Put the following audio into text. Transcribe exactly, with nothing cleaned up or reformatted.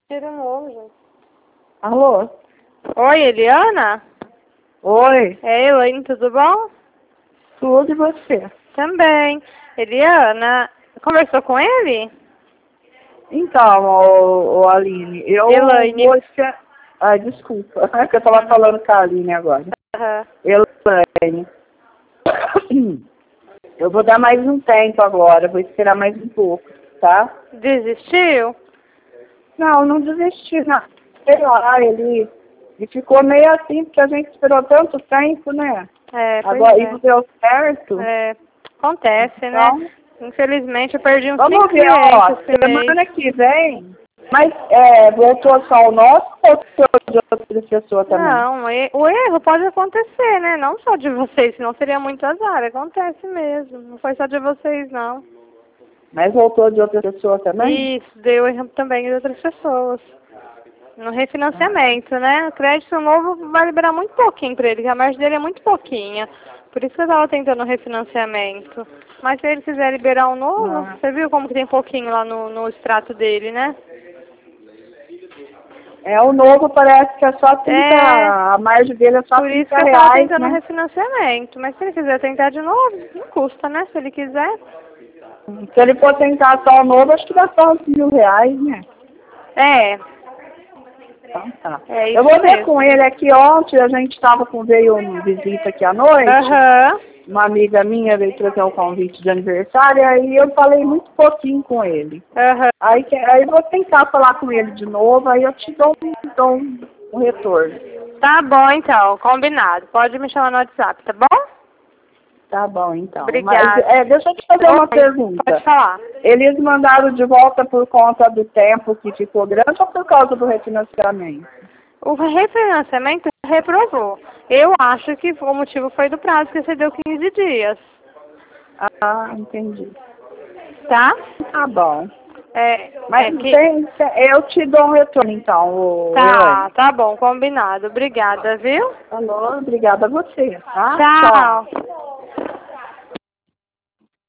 Tira um ovo, gente. Alô? Oi, Eliana? Oi, É, Elaine, tudo bom? tudo e você? Também. Eliana, conversou com ele? Então, ô, ô Aline, eu Elaine. vou... esque- Ai, desculpa, é que eu tava falando com a Aline agora. Aham. Elaine, eu vou dar mais um tempo agora, vou esperar mais um pouco, tá? Desistiu? Não, não desisti, não. Sei lá, ele, ele ficou meio assim, porque a gente esperou tanto tempo, né? É, pois Agora, é. e não deu certo. É, acontece, Então, né? Infelizmente, eu perdi uns vamos cinco ver, ó, clientes esse mês. semana que vem, mas é, voltou só o nosso ou voltou de outra pessoa também? Não, e- o erro pode acontecer, né? Não só de vocês, senão seria muito azar. Acontece mesmo. Não foi só de vocês, não. Mas voltou de outra pessoa também? Isso, deu erro também de outras pessoas. No refinanciamento, né? O crédito novo vai liberar muito pouquinho para ele, que a margem dele é muito pouquinha. Por isso que eu estava tentando o refinanciamento. Mas se ele quiser liberar um novo, Ah. você viu como que tem pouquinho lá no, no extrato dele, né? É, o novo parece que é só trinta, É, a margem dele é só por isso trinta que eu estava reais, tentando o né? refinanciamento. Mas se ele quiser tentar de novo, não custa, né? Se ele quiser. Se ele for tentar só o novo, acho que dá só uns mil reais, né? É, Então tá. é isso Eu vou ver mesmo. com ele aqui ontem, a gente estava com, veio uma visita aqui à noite. Aham. Uma amiga minha veio trazer um convite de aniversário, aí eu falei muito pouquinho com ele. Aham. Aí, que- aí eu vou tentar falar com ele de novo, aí eu te dou, um- dou um, um retorno. Tá bom, então. Combinado. Pode me chamar no WhatsApp, tá bom? Tá bom, então. Obrigada. Mas, é, deixa eu te fazer uma Oi, pergunta. pode falar. Eles mandaram de volta por conta do tempo que ficou grande ou por causa do refinanciamento? O refinanciamento reprovou. Eu acho que o motivo foi do prazo, que você deu quinze dias. Ah, entendi. Tá? Tá bom. É, Mas é que... tem, tem- eu te dou um retorno, então, ô, Tá, Elaine. tá bom, combinado. Obrigada, viu? Falou, obrigada a você, tá? Tchau.